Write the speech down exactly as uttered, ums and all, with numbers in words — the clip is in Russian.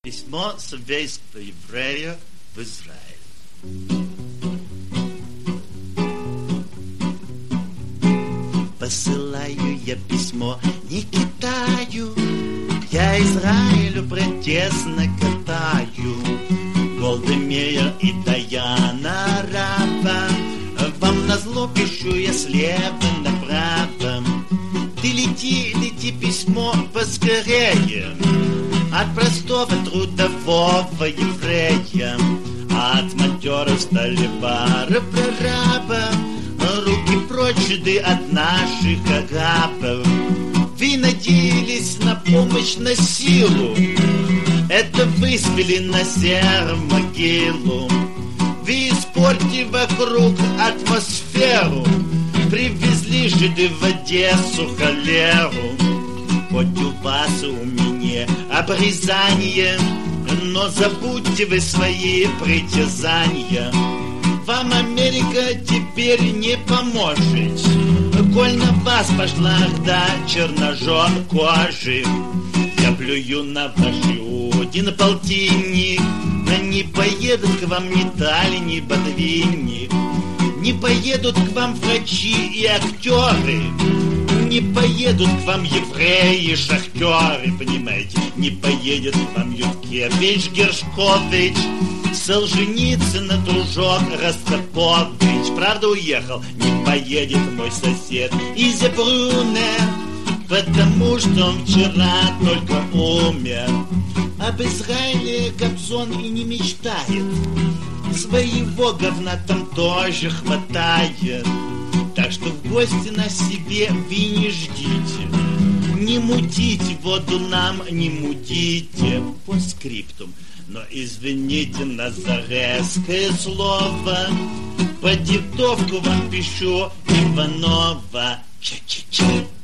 Письмо с еврейского еврея в Израиль. Посылаю я письмо не Китаю, я Израилю протестно катаю. Голда Меир и Даяна Раба, вам назло пишу я слева направо. Ты лети, лети письмо поскорее от простого трудового еврея, от монтёров столевара прораба. Руки прочь да от наших арабов. Вы надеялись на помощь, на силу, это вы спили на сером могилу. Вы испортили вокруг атмосферу, привезли жиды в Одессу холеру. Хоть у вас и у меня обрезание, но забудьте вы свои притязания. Вам Америка теперь не поможет, коль на вас пошла орда черножор кожи. Я плюю на ваши уди, на полтинник. Не поедут к вам ни Тали, ни Бодвинник. Не поедут к вам врачи и актеры. Не поедут к вам евреи, шахтеры, понимаете? Не поедет к вам Юткевич, Гершкович, Солженицын, Дружок, Ростропович. Правда уехал? Не поедет мой сосед Изе Бруне, потому что он вчера только умер. Об Израиле Кобзон и не мечтает, своего говна там тоже хватает. Так что в гости на себе вы не ждите, не мутите воду нам, не мудите. По скриптум, но извините на зарезкое слово, по диктовку вам пишу Иванова. Ча-ча-ча.